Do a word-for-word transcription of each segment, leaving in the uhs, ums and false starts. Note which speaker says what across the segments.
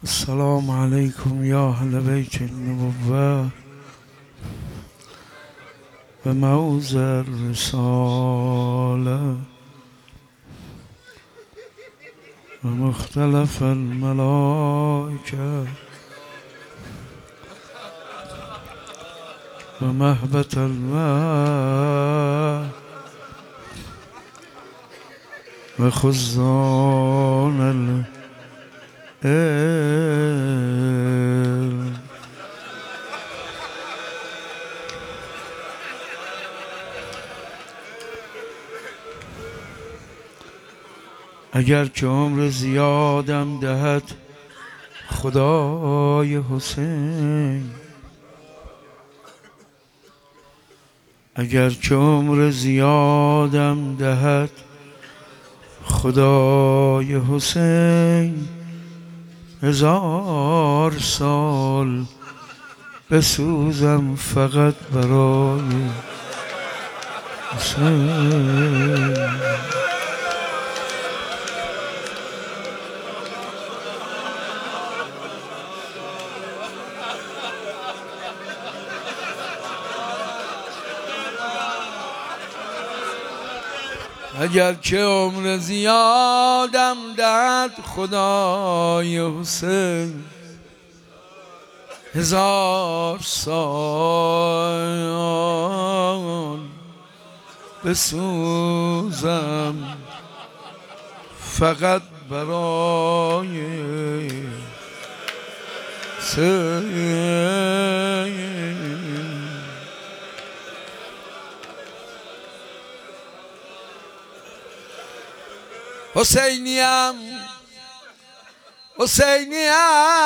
Speaker 1: السلام عليكم يا أهل بيت النبوة وموز الرسالة ومختلف الملائكة ومهبة الماء وخزان العلم. اگر که عمر زیادم دهد خدای حسین، اگر که عمر زیادم دهد خدای حسین، هزار سال بسوزم فقط برای حسین. اگر که عمر زیادم دهد خدای حسین، هزار سال بسوزم فقط برای حسین. حسینیم حسینیم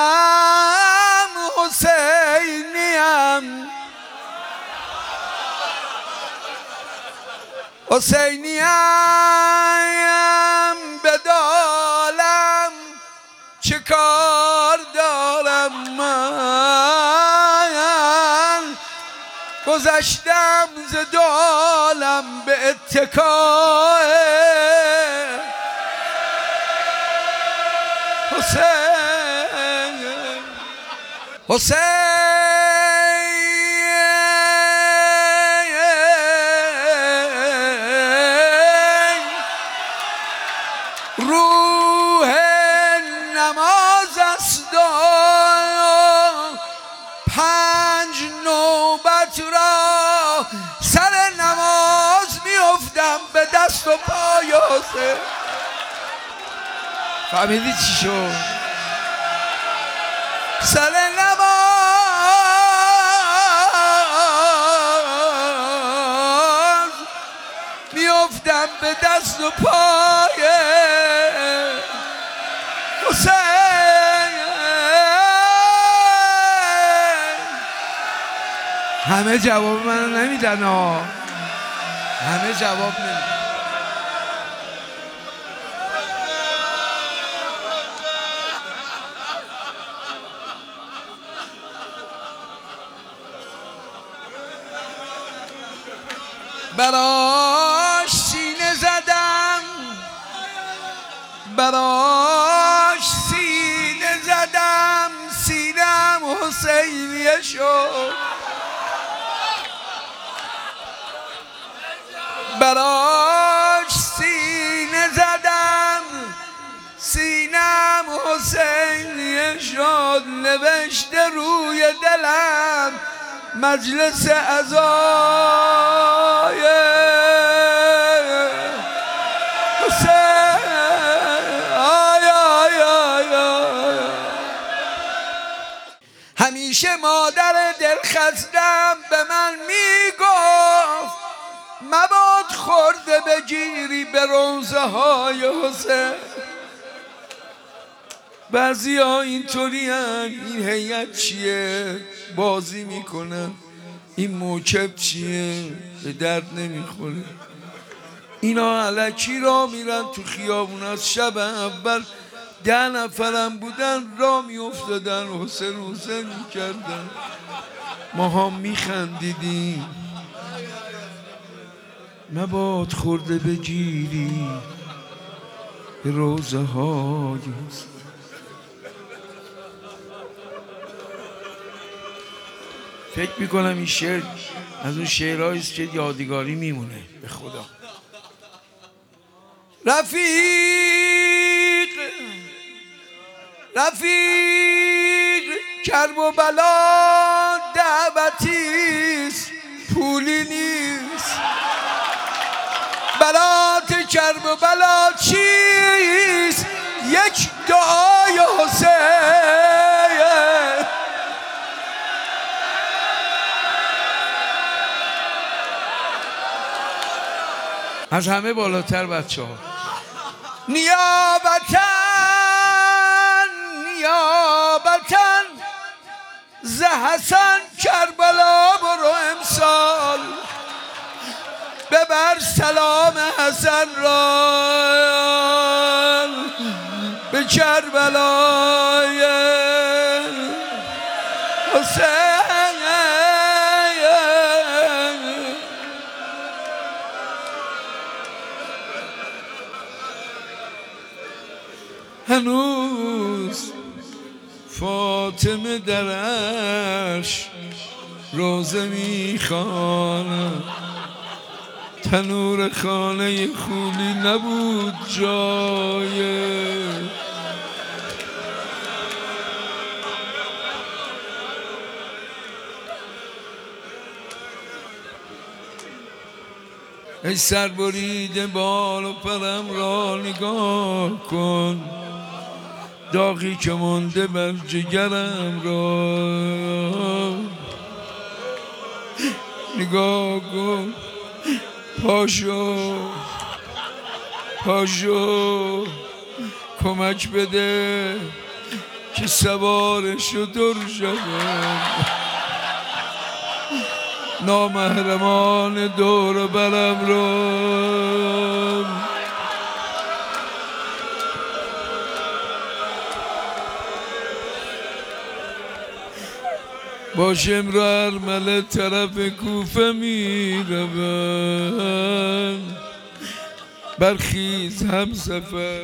Speaker 1: حسینیم حسینیم بدالم چه کار دارم من، گذشتم ز دالم به اتکای حسین. حسین روح نماز است و پنج نوبت را سر نماز میافتم به دست و پای حسین. فهمیدی چی شد؟ سر نماز میافتم به دست و پای حسین. همه جواب منو نمیدن ها، همه جواب نمیدن. براش سینه زدم، براش سینه زدم، سینم حسینیه شد. براش سینه زدم، سینم حسینیه شد. نوشته روی دلم مجلس عزای حسین. آی آی آی آی. همیشه مادر دلخستم به من میگفت مباد خورده بگیری به روضه های حسین. بعضی ها اینطوری هن. این هیئت چیه؟ بازی میکنن. این موکب چیه؟ به درد نمیخوره. اینا الکی را میرن تو خیابون. از شب اول ده نفرم بودن را میافتادن حسین حسین میکردن. ما هم میخندیدیم. مباد خورده بگیری به روضه های فکر میکنم این شعر از اون شعرهایی است که یادگاری میمونه به خدا. رفیق رفیق کرب و بلا دعوتیست پولی نیست. بلات کرب و بلا چیست؟ یک دعای حسین. از همه بالاتر بچه ها نیابتن نیابتن ز حسن کربلا برو امسال ببر سلام حسن را به کربلای حسین. هنوز فاطمه درش روزه میخواند، تنور خانه خولی نبود جای. ای سر بریده بال و پرم را نگاه کن، داغی که مانده بر جگرم را نگاه کن. پاشو پاشو کمک بده که سوار شتر شدم، نامحرمان دور برم رو. با شمر ارمله طرف کوفه می روم، برخیز هم سفر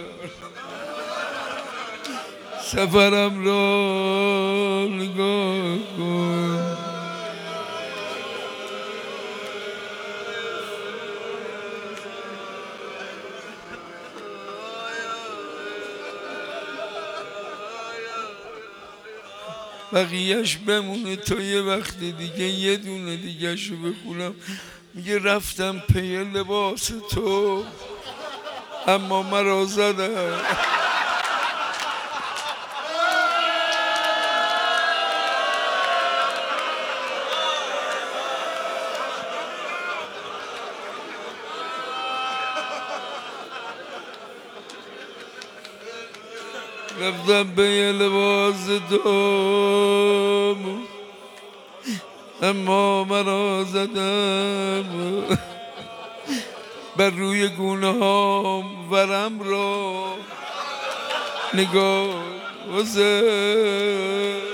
Speaker 1: سفرم را نگاه کن. بقیهش بمونه تا یه وقت دیگه یه دونه دیگه شو بخونم. میگه رفتم پی لباس تو اما مرا زدم. رفتم به یه لباس تو اما مرا زدم، بر روی گونه هام ورم را نگاه حسین.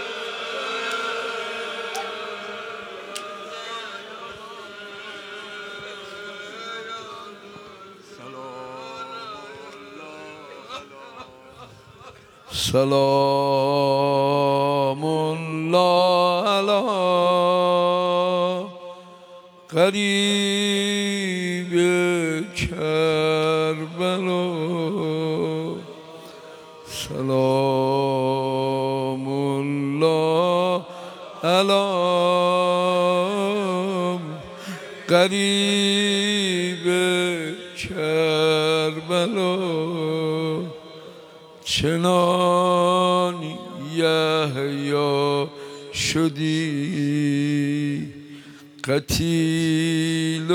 Speaker 1: سلام الله علی قریب کربلا، سلام الله علی قریب کربلا. چنان یحیی شدی قتیل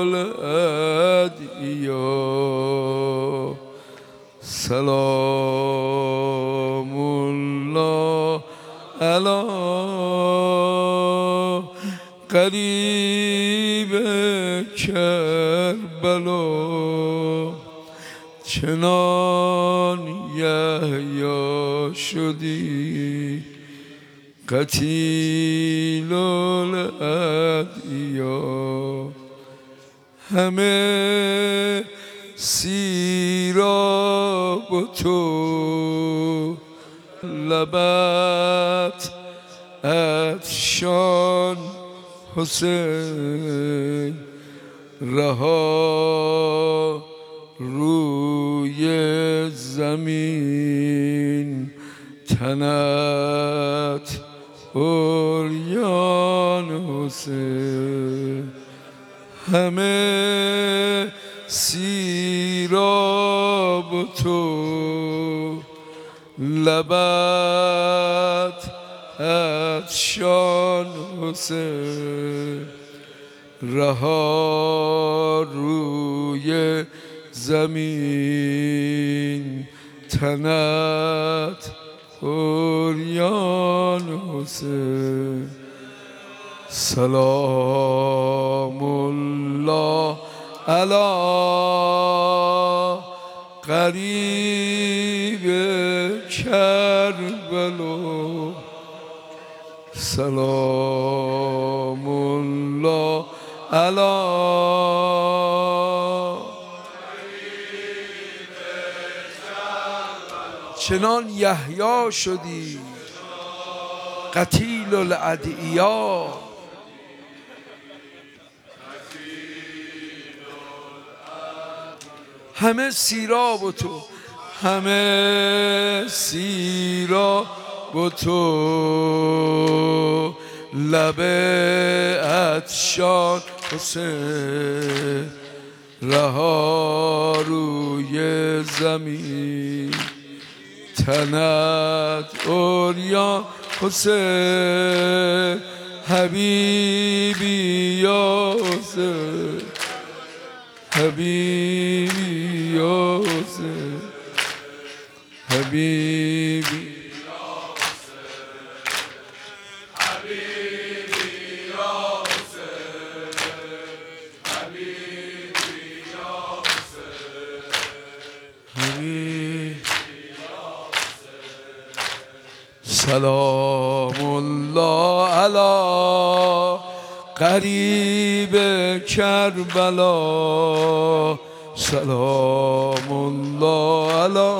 Speaker 1: الادعیا، سلام الله علی قریب کربلا. چنان یحیی شدی قتیل الادعیا، همه سیراب تو لبت افشان حسین رها روی زمین تنت عریان حسین همه سیراب تو لبت افشان حسین رها روی زمین تنت عریان حسین سلام الله علی قریب کربلا سلام الله علی چنان یحیی شدی قتیل الادعیا همه سیراب تو همه سیراب تو لب افشان حسین رها روی زمین تنت عریان حسین حبیبی یا حسین حبیبی یا حسین حبیبی سلام الله علی قریب کربلا سلام الله علی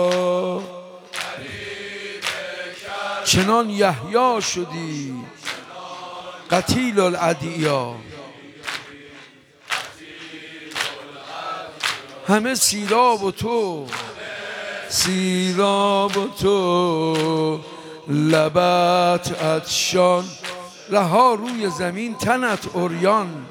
Speaker 1: چنان یحیی شدی قتیل الادعیا همه سیراب تو سیراب تو لبت عطشان رها روی زمین تنت عریان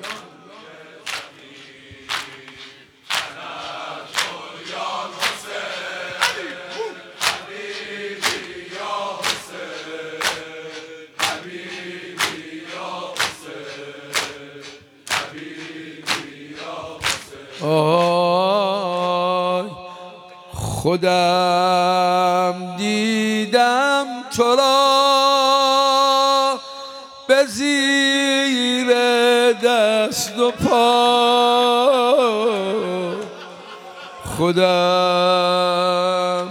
Speaker 1: آی خودم دیدم تو را به زیر دست و پا خودم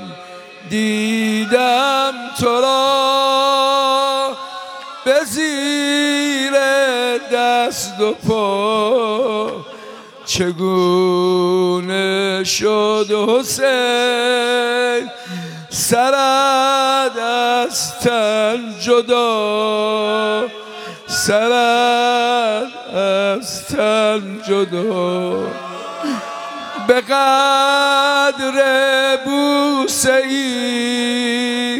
Speaker 1: دیدم تو را به زیر دست و پا چگونه شد حسین سرت از تن جدا سرت از تن جدا به قدر بوسه ای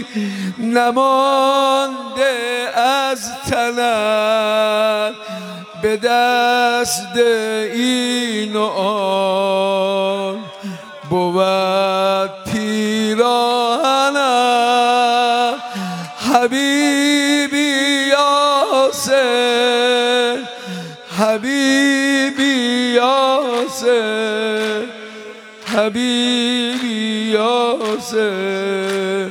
Speaker 1: نمانده از تنت به دست این و آن بود پیراهنم حبیبی یا حسین حبیبی یا حسین حبیبی یا حسین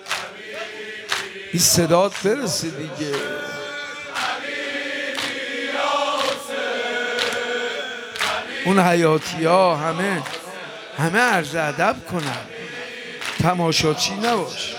Speaker 1: این صدات برسه دیگه اون حیاتی ها همه همه عرض ادب کنن تماشاچی نباش